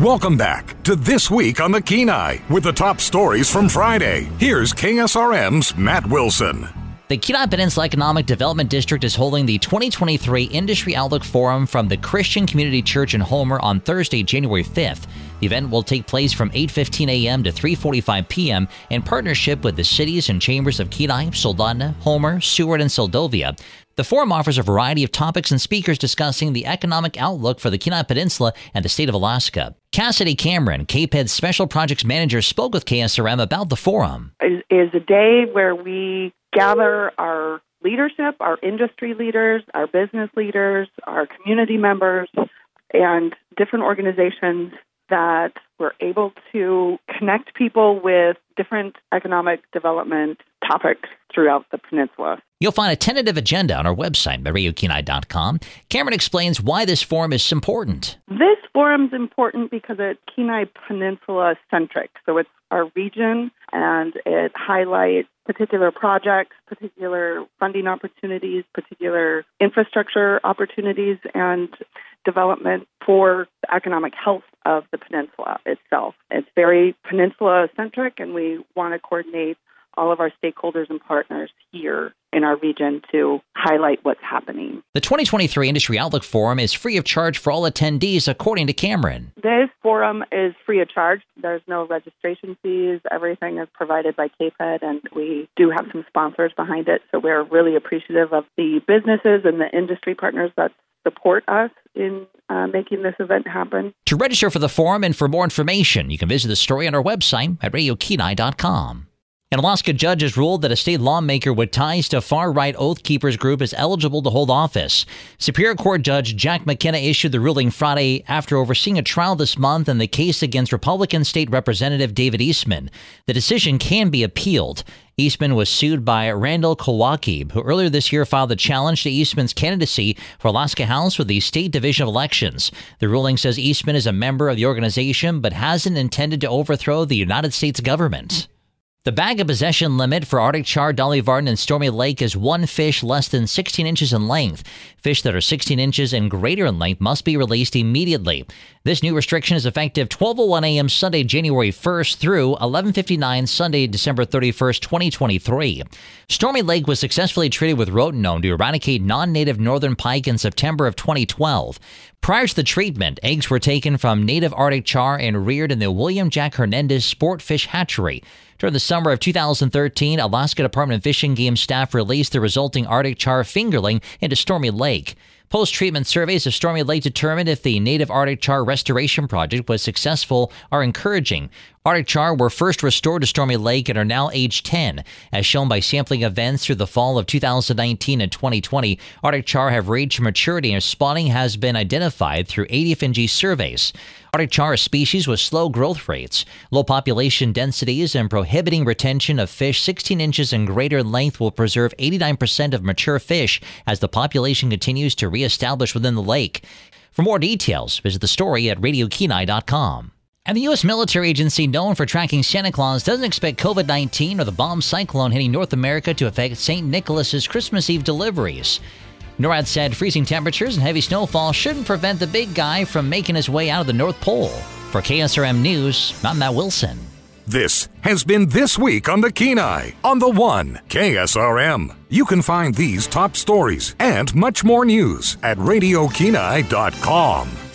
Welcome back to This Week on the Kenai with the top stories from Friday. Here's KSRM's Matt Wilson. The Kenai Peninsula Economic Development District is holding the 2023 Industry Outlook Forum from the Christian Community Church in Homer on Thursday, January 5th. The event will take place from 8:15 a.m. to 3:45 p.m. in partnership with the cities and chambers of Kenai, Soldotna, Homer, Seward, and Seldovia. The forum offers a variety of topics and speakers discussing the economic outlook for the Kenai Peninsula and the state of Alaska. Cassidy Cameron, KPED's Special Projects Manager, spoke with KSRM about the forum. It is a day where we gather our leadership, our industry leaders, our business leaders, our community members, and different organizations that we're able to connect people with different economic development topics throughout the peninsula. You'll find a tentative agenda on our website at radiokenai.com. Cameron explains why this forum is important. This forum is important because it's Kenai Peninsula-centric. So it's our region, and it highlights particular projects, particular funding opportunities, particular infrastructure opportunities, and development for the economic health of the peninsula itself. It's very peninsula-centric, and we want to coordinate all of our stakeholders and partners here in our region to highlight what's happening. The 2023 Industry Outlook Forum is free of charge for all attendees, according to Cameron. This forum is free of charge. There's no registration fees. Everything is provided by KPED, and we do have some sponsors behind it, so we're really appreciative of the businesses and the industry partners that support us in making this event happen. To register for the forum and for more information, you can visit the story on our website at radiokenai.com. An Alaska judge has ruled that a state lawmaker with ties to far-right Oath Keepers group is eligible to hold office. Superior Court Judge Jack McKenna issued the ruling Friday after overseeing a trial this month in the case against Republican State Representative David Eastman. The decision can be appealed. Eastman was sued by Randall Kowalski, who earlier this year filed a challenge to Eastman's candidacy for Alaska House with the State Division of Elections. The ruling says Eastman is a member of the organization but hasn't intended to overthrow the United States government. The bag of possession limit for Arctic char, Dolly Varden, and Stormy Lake is one fish less than 16 inches in length. Fish that are 16 inches and greater in length must be released immediately. This new restriction is effective 12:01 a.m. Sunday, January 1st through 11:59 Sunday, December 31st, 2023. Stormy Lake was successfully treated with rotenone to eradicate non-native northern pike in September of 2012. Prior to the treatment, eggs were taken from native Arctic char and reared in the William Jack Hernandez Sport Fish Hatchery. During the summer of 2013, Alaska Department of Fish and Game staff released the resulting Arctic char fingerling into Stormy Lake. Post-treatment surveys of Stormy Lake determined if the native Arctic char restoration project was successful are encouraging. Arctic char were first restored to Stormy Lake and are now age 10. As shown by sampling events through the fall of 2019 and 2020, Arctic char have reached maturity and spawning has been identified through ADFNG surveys. Arctic char are species with slow growth rates, low population densities, and prohibiting retention of fish 16 inches and greater in length will preserve 89% of mature fish as the population continues to reestablish within the lake. For more details, visit the story at radiokenai.com. And the U.S. military agency known for tracking Santa Claus doesn't expect COVID-19 or the bomb cyclone hitting North America to affect St. Nicholas's Christmas Eve deliveries. NORAD said freezing temperatures and heavy snowfall shouldn't prevent the big guy from making his way out of the North Pole. For KSRM News, I'm Matt Wilson. This has been This Week on the Kenai on the One KSRM. You can find these top stories and much more news at radiokenai.com.